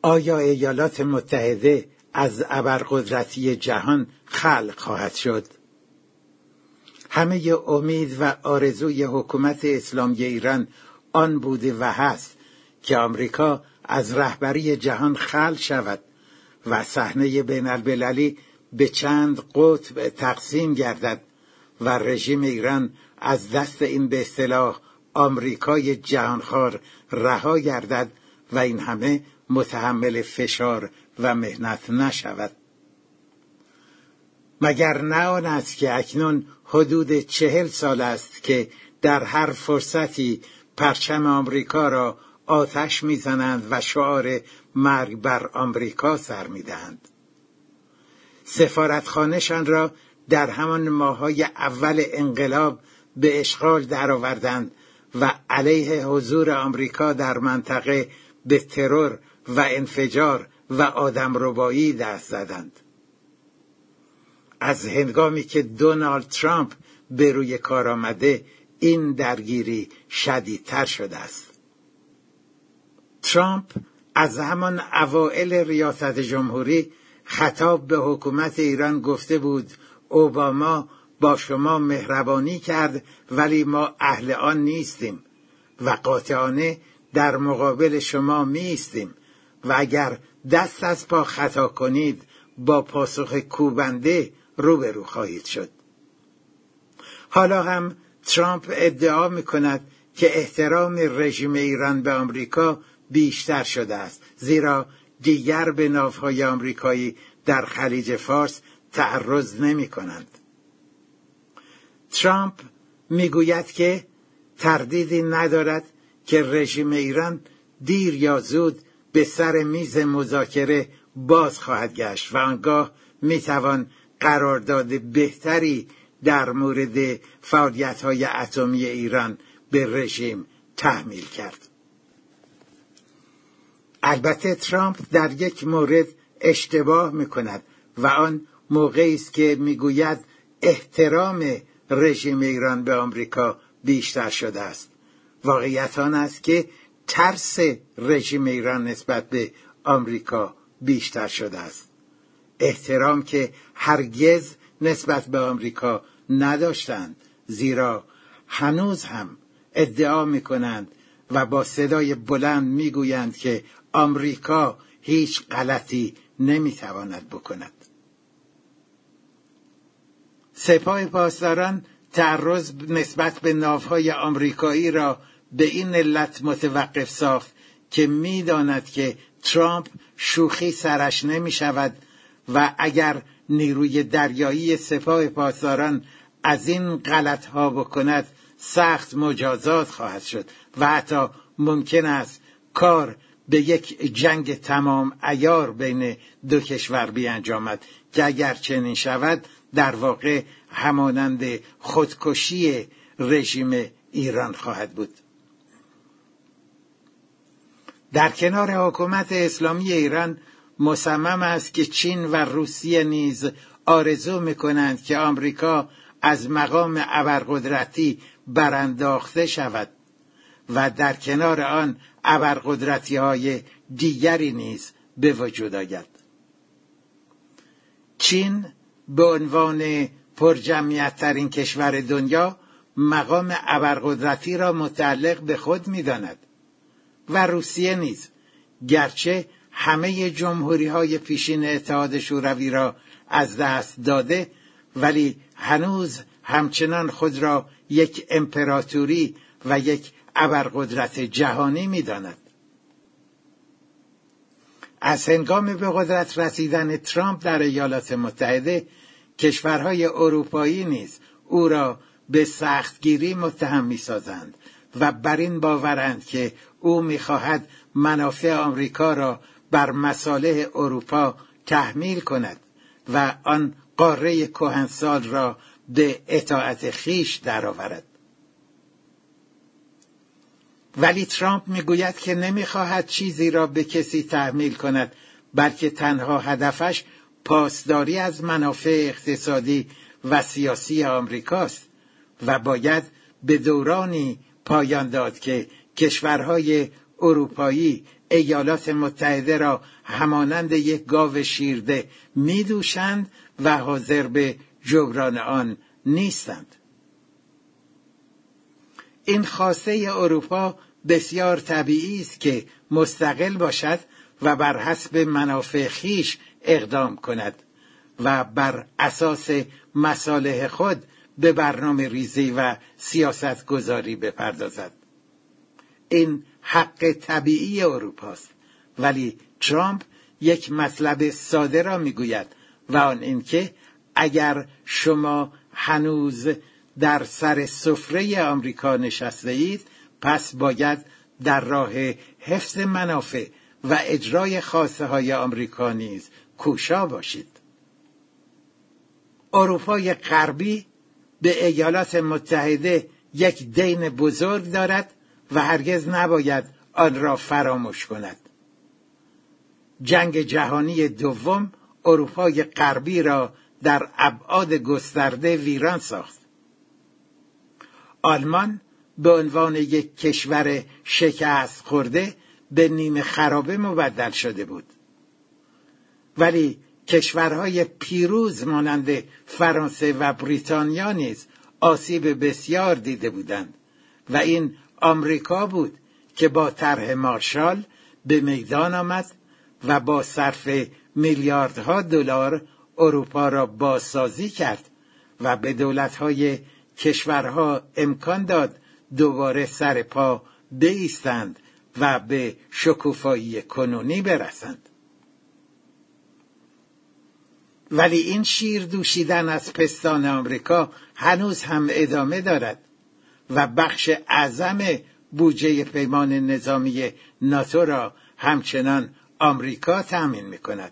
آیا ایالات متحده از ابرقدرتی جهان خلق خواهد شد؟ همه امید و آرزوی حکومت اسلامی ایران آن بوده و هست که آمریکا از رهبری جهان خلع شود و صحنه بین المللی به چند قطب تقسیم گردد و رژیم ایران از دست این به اصطلاح آمریکای جهانخوار رها گردد و این همه متحمل فشار و محنت نشود. مگر نه آن است که اکنون حدود 40 سال است که در هر فرصتی پرچم آمریکا را آتش می‌زنند و شعار مرگ بر آمریکا سر می‌دهند. سفارتخانه‌شان را در همان ماه‌های اول انقلاب به اشغال درآوردند و علیه حضور آمریکا در منطقه به ترور و انفجار و آدمربایی دست زدند. از هنگامی که دونالد ترامپ به روی کار آمده این درگیری شدیدتر شده است. ترامپ از همان اوائل ریاست جمهوری خطاب به حکومت ایران گفته بود اوباما با شما مهربانی کرد ولی ما اهل آن نیستیم و قاطعانه در مقابل شما می ایستیم و اگر دست از پا خطا کنید با پاسخ کوبنده روبرو خواهید شد. حالا هم ترامپ ادعا می کند که احترام رژیم ایران به آمریکا بیشتر شده است، زیرا دیگر به ناوهای آمریکایی در خلیج فارس تعرض نمی کنند. ترامپ می گوید که تردیدی ندارد که رژیم ایران دیر یا زود به سر میز مذاکره باز خواهد گشت و آنگاه می توان قرارداد بهتری در مورد فعالیت‌های اتمی ایران به رژیم تحمیل کرد. البته ترامپ در یک مورد اشتباه می‌کند و آن موقعی است که می‌گوید احترام رژیم ایران به آمریکا بیشتر شده است. واقعیت آن است که ترس رژیم ایران نسبت به آمریکا بیشتر شده است. احترام که هرگز نسبت به آمریکا نداشتند، زیرا هنوز هم ادعا می‌کنند و با صدای بلند می‌گویند که آمریکا هیچ غلطی نمی‌تواند بکند. سپاه پاسداران تعرض نسبت به ناوهای آمریکایی را به این علت متوقف ساخت که می‌داند که ترامپ شوخی سرش نمی‌شود و اگر نیروی دریایی سپاه پاسداران از این غلط‌ها بکند سخت مجازات خواهد شد و حتی ممکن است کار به یک جنگ تمام عیار بین دو کشور بیانجامد که اگر چنین شود در واقع همانند خودکشی رژیم ایران خواهد بود. در کنار حکومت اسلامی ایران مصمم است که چین و روسیه نیز آرزو می‌کنند که آمریکا از مقام ابرقدرتی برانداخته شود و در کنار آن ابرقدرتی‌های دیگری نیز به وجود آید. چین به عنوان پرجمعیت‌ترین کشور دنیا مقام ابرقدرتی را متعلق به خود می‌داند و روسیه نیز، گرچه همه جمهوری‌های پیشین اتحاد شوروی را از دست داده ولی هنوز همچنان خود را یک امپراتوری و یک ابرقدرت جهانی می‌داند. از هنگام به قدرت رسیدن ترامپ در ایالات متحده کشورهای اروپایی نیز او را به سختگیری متهم می‌سازند و بر این باورند که او می‌خواهد منافع آمریکا را بر مصالح اروپا تحمیل کند و آن قاره کهنسال را به اطاعت خویش درآورد. ولی ترامپ میگوید که نمیخواهد چیزی را به کسی تحمیل کند، بلکه تنها هدفش پاسداری از منافع اقتصادی و سیاسی آمریکاست و باید به دورانی پایان داد که کشورهای اروپایی ایالات متحده را همانند یک گاو شیرده می‌دوشند و حاضر به جبران آن نیستند. این خواسته اروپا بسیار طبیعی است که مستقل باشد و بر حسب منافع خویش اقدام کند و بر اساس مصالح خود به برنامه ریزی و سیاست گذاری بپردازد. این حق طبیعی اروپاست، ولی ترامپ یک مطلب ساده را میگوید و آن اینکه اگر شما هنوز در سر سفره آمریکا نشسته اید، پس باید در راه حفظ منافع و اجرای خواسته های آمریکا نیز کوشا باشید. اروپای غربی به ایالات متحده یک دین بزرگ دارد و هرگز نباید آن را فراموش کند. جنگ جهانی دوم اروپای غربی را در ابعاد گسترده ویران ساخت. آلمان به عنوان یک کشور شکست خورده به نیمه خرابه مبدل شده بود. ولی کشورهای پیروز مانند فرانسه و بریتانیا نیز آسیب بسیار دیده بودند و این آمریکا بود که با طرح مارشال به میدان آمد و با صرف میلیاردها دلار اروپا را بازسازی کرد و به دولت‌های کشورها امکان داد دوباره سر پا بایستند و به شکوفایی کنونی برسند. ولی این شیر دوشیدن از پستان آمریکا هنوز هم ادامه دارد و بخش اعظم بودجه پیمان نظامی ناتو را همچنان آمریکا تأمین می‌کند.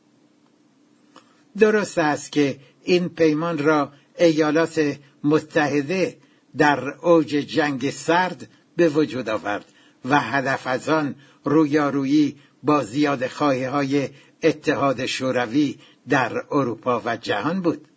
درست است که این پیمان را ایالات متحده در اوج جنگ سرد به وجود آورد و هدف از آن رویارویی با زیادخواهی‌های اتحاد شوروی در اروپا و جهان بود.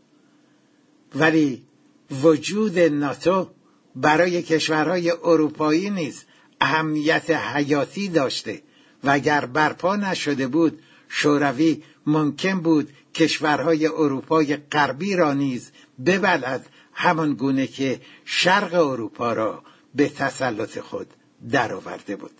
ولی وجود ناتو برای کشورهای اروپایی نیز اهمیت حیاتی داشته و اگر برپا نشده بود شوروی ممکن بود کشورهای اروپای غربی را نیز ببلد، همان گونه که شرق اروپا را به تسلط خود درآورده بود.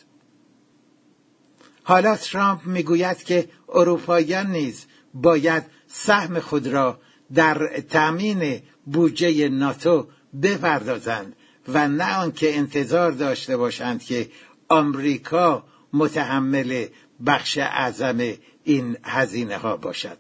حالا ترامپ میگوید که اروپاییان نیز باید سهم خود را در تأمین بودجه ناتو بپردازند و نه آنکه انتظار داشته باشند که آمریکا متحمل بخش اعظم این هزینه ها باشد.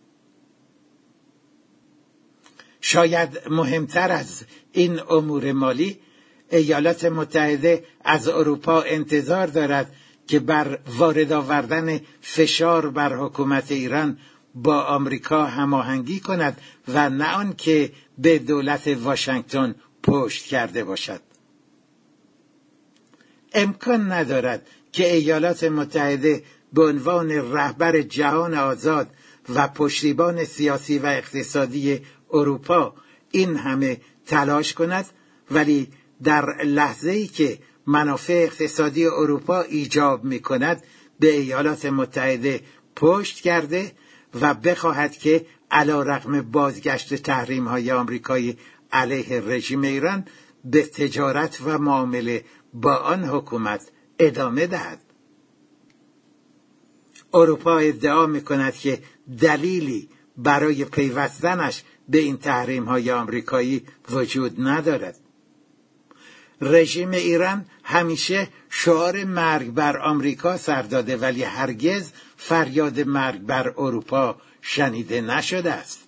شاید مهمتر از این امور مالی، ایالات متحده از اروپا انتظار دارد که بر وارد آوردن فشار بر حکومت ایران با آمریکا هماهنگی کند و نه آنکه به دولت واشنگتن پشت کرده باشد. امکان ندارد که ایالات متحده به عنوان رهبر جهان آزاد و پشتیبان سیاسی و اقتصادی اروپا این همه تلاش کند ولی در لحظه‌ای که منافع اقتصادی اروپا ایجاب می‌کند به ایالات متحده پشت کرده و بخواهد که علیرغم بازگشت تحریم‌های آمریکایی علیه رژیم ایران به تجارت و معامله با آن حکومت ادامه دهد. اروپا ادعا می‌کند که دلیلی برای پیوستنش به این تحریم‌های آمریکایی وجود ندارد. رژیم ایران همیشه شعار مرگ بر آمریکا سر داده ولی هرگز فریاد مرگ بر اروپا شنیده نشده است.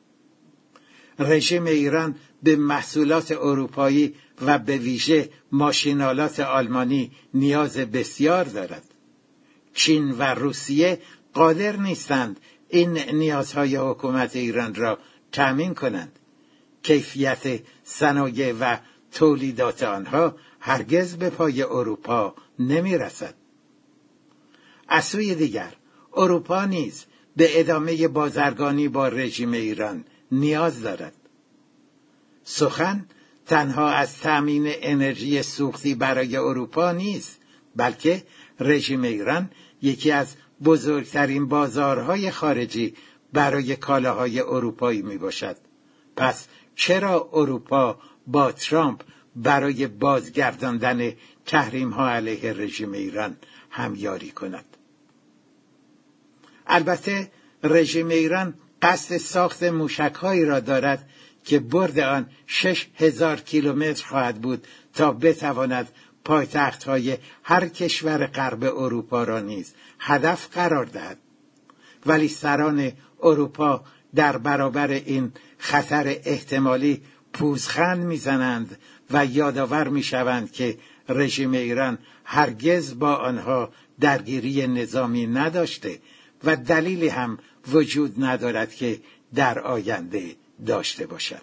رژیم ایران به محصولات اروپایی و به ویژه ماشین‌آلات آلمانی نیاز بسیار دارد. چین و روسیه قادر نیستند این نیازهای حکومت ایران را تامین کنند. کیفیت صنایع و تولیدات آنها هرگز به پای اروپا نمی رسد. از سوی دیگر اروپا نیز به ادامه بازرگانی با رژیم ایران نیاز دارد. سخن تنها از تامین انرژی سوختی برای اروپا نیست، بلکه رژیم ایران یکی از بزرگترین بازارهای خارجی برای کالاهای اروپایی می باشد. پس چرا اروپا با ترامپ برای بازگرداندن تحریم‌ها علیه رژیم ایران همیاری کند؟ البته رژیم ایران قصد ساخت موشک‌هایی را دارد که برد آن 6,000 کیلومتر خواهد بود تا بتواند پایتخت‌های هر کشور غرب اروپا را نیز هدف قرار دهد. ولی سران اروپا در برابر این خطر احتمالی پوزخند می‌زنند و یادآور می‌شوند که رژیم ایران هرگز با آنها درگیری نظامی نداشته و دلیلی هم وجود ندارد که در آینده داشته باشد.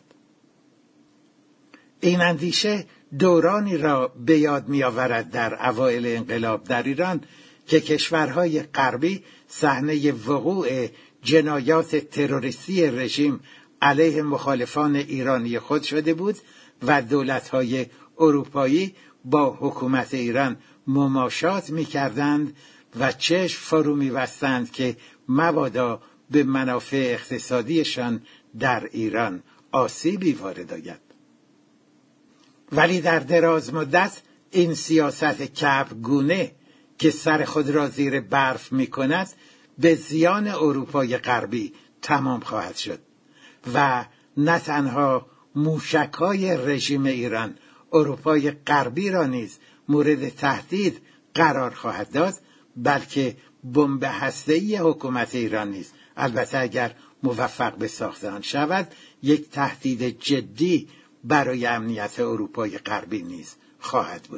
این اندیشه دورانی را به یاد می‌آورد در اوایل انقلاب در ایران که کشورهای غربی صحنه وقوع جنایات تروریستی رژیم علیه مخالفان ایرانی خود شده بود و دولت‌های اروپایی با حکومت ایران مماشات می‌کردند و چشم فرو می‌بستند که مبادا به منافع اقتصادیشان در ایران آسیبی وارد آید. ولی در دراز مدت این سیاست کعبگونه که سر خود را زیر برف می‌کند به زیان اروپای غربی تمام خواهد شد و نه تنها موشک‌های رژیم ایران اروپای غربی را نیز مورد تهدید قرار خواهد داد، بلکه بمب هسته‌ای حکومت ایران نیز، البته اگر موفق به ساخت آن شود، یک تهدید جدی برای امنیت اروپای غربی نیز خواهد بود.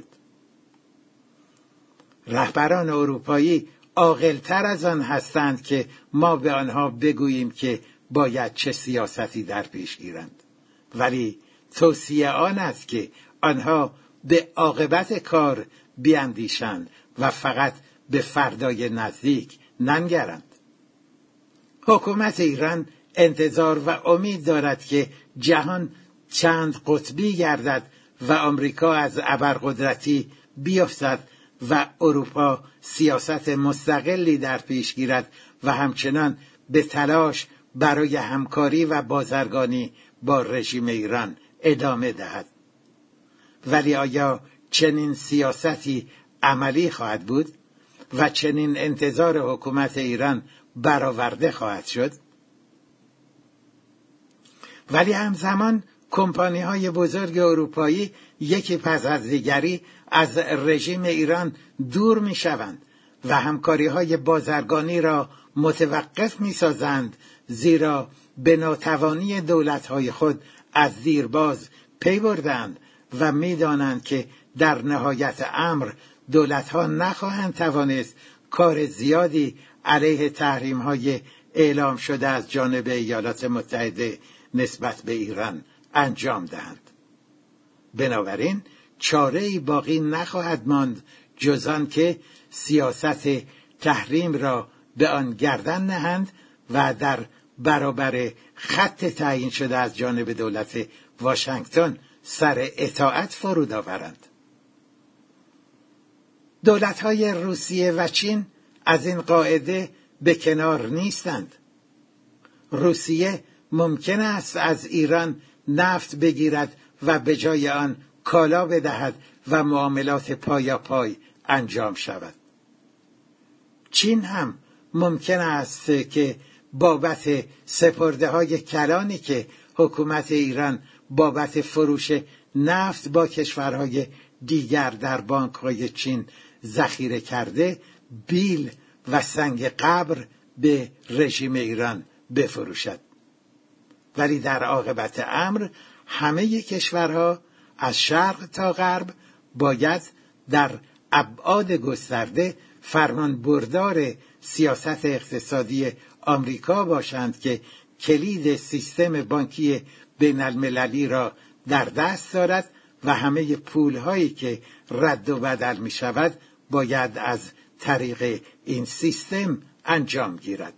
رهبران اروپایی عاقل‌تر از آن هستند که ما به آنها بگوییم که باید چه سیاستی در پیش گیرند، ولی توصیه آن است که آنها به عاقبت کار بیاندیشند و فقط به فردای نزدیک ننگرند. حکومت ایران انتظار و امید دارد که جهان چند قطبی گردد و آمریکا از ابرقدرتی بیفتد و اروپا سیاست مستقلی در پیش گیرد و همچنان به تلاش برای همکاری و بازرگانی با رژیم ایران ادامه دهد. ولی آیا چنین سیاستی عملی خواهد بود و چنین انتظار حکومت ایران برآورده خواهد شد؟ ولی همزمان کمپانی‌های بزرگ اروپایی یکی پس از دیگری از رژیم ایران دور می‌شوند و همکاری‌های بازرگانی را متوقف می‌سازند، زیرا به ناتوانی دولت‌های خود از دیرباز پی بردند و می‌دانند که در نهایت امر دولت‌ها نخواهند توانست کار زیادی علیه تحریم‌های اعلام شده از جانب ایالات متحده نسبت به ایران انجام دهند. بنابراین چاره‌ای باقی نخواهد ماند جز آن که سیاست تحریم را به آن گردن نهند و در برابر خط تعیین شده از جانب دولت واشنگتن سر اطاعت فرود آورند. دولت‌های روسیه و چین از این قاعده به کنار نیستند. روسیه ممکن است از ایران نفت بگیرد و به جای آن کالا بدهد و معاملات پایاپای انجام شود. چین هم ممکن است که بابت سپرده‌های کلانی که حکومت ایران بابت فروش نفت با کشورهای دیگر در بانک‌های چین ذخیره کرده بیل و سنگ قبر به رژیم ایران بفروشد. ولی در عاقبت امر همه کشورها از شرق تا غرب باید در ابعاد گسترده فرمان بردار سیاست اقتصادی آمریکا باشند که کلید سیستم بانکی بین المللی را در دست دارد و همه پولهایی که رد و بدل می شود باید از طریق این سیستم انجام گیرد.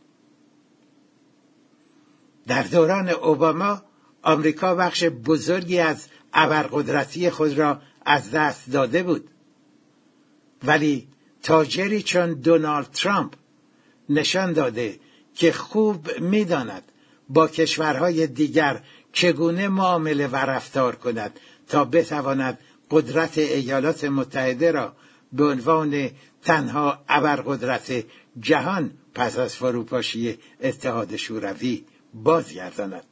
در دوران اوباما آمریکا بخش بزرگی از ابرقدرتی خود را از دست داده بود. ولی تاجری چون دونالد ترامپ نشان داده که خوب می‌داند با کشورهای دیگر چگونه معامله و رفتار کند تا بتواند قدرت ایالات متحده را به عنوان تنها ابرقدرت جهان پس از فروپاشی اتحاد شوروی بازگرداند.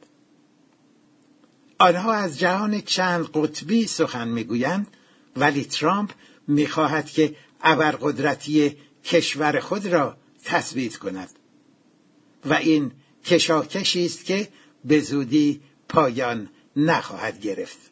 آنها از جهان چند قطبی سخن میگویند، ولی ترامپ میخواهد که ابرقدرتی کشور خود را تثبیت کند و این کشاکشی است که به زودی پایان نخواهد گرفت.